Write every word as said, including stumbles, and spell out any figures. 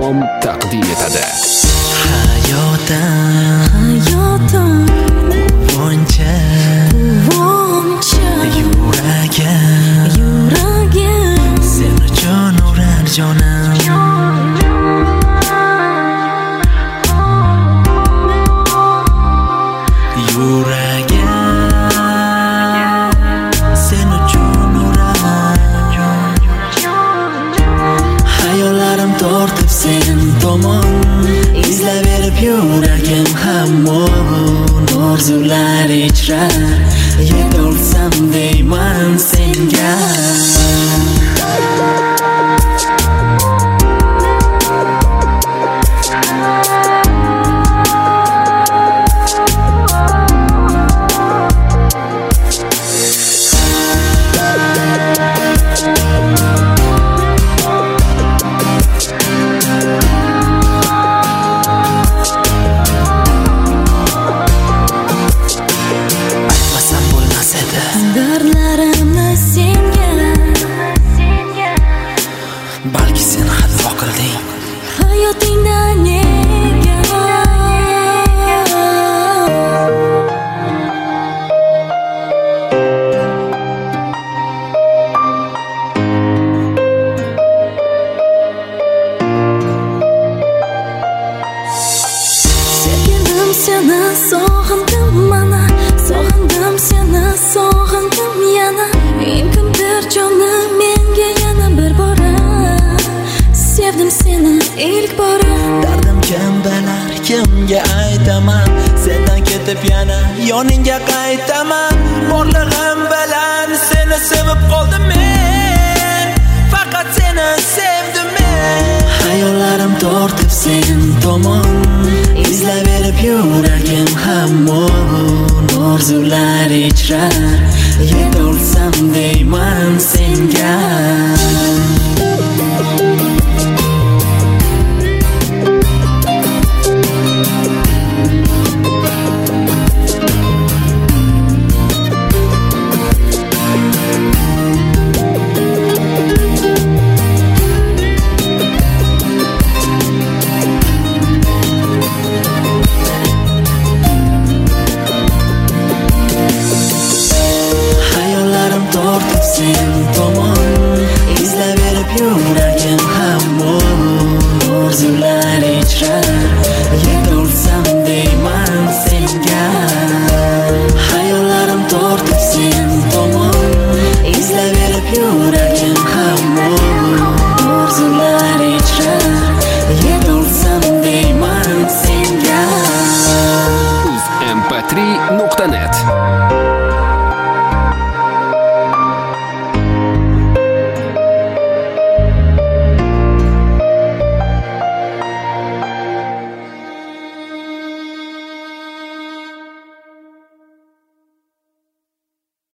com taqdim etadi. Hayotim, hayotim quvonchi, quvonchi, yuragim, yuragim sen uchun urar jonim. Yuragim sen uchun urar. Hayollarim tortib sen tomon izlaverib yuragim hamon orzular ichra yetolsam deyman senga. Dardlarimni senga, Balki sen xato qilding, hayotingdan nega sevgilim seni sog'indim mana, sog'indim seni sog'indim yana. Imkondir jonim menga yana bir bora, sevdim seni ilk bora. dardim kim bilar kimga aytaman, sendan ketib yana yoningga qaytaman. Borlig'im bilan seni sevib qoldim men, faqat seni sevdim men. Hayollarim tortib sen tomon izlaverib yuragim hamon orzular ichra yetolsam deyman senga. Tortib sen tomon izlaverib yuragim hamon orzular ichra yetolsam deyman senga. Hayollarim tortib sen tomon izlaverib yuragim hamon orzular ichra yetolsam deyman senga. uz m p tri nuqta net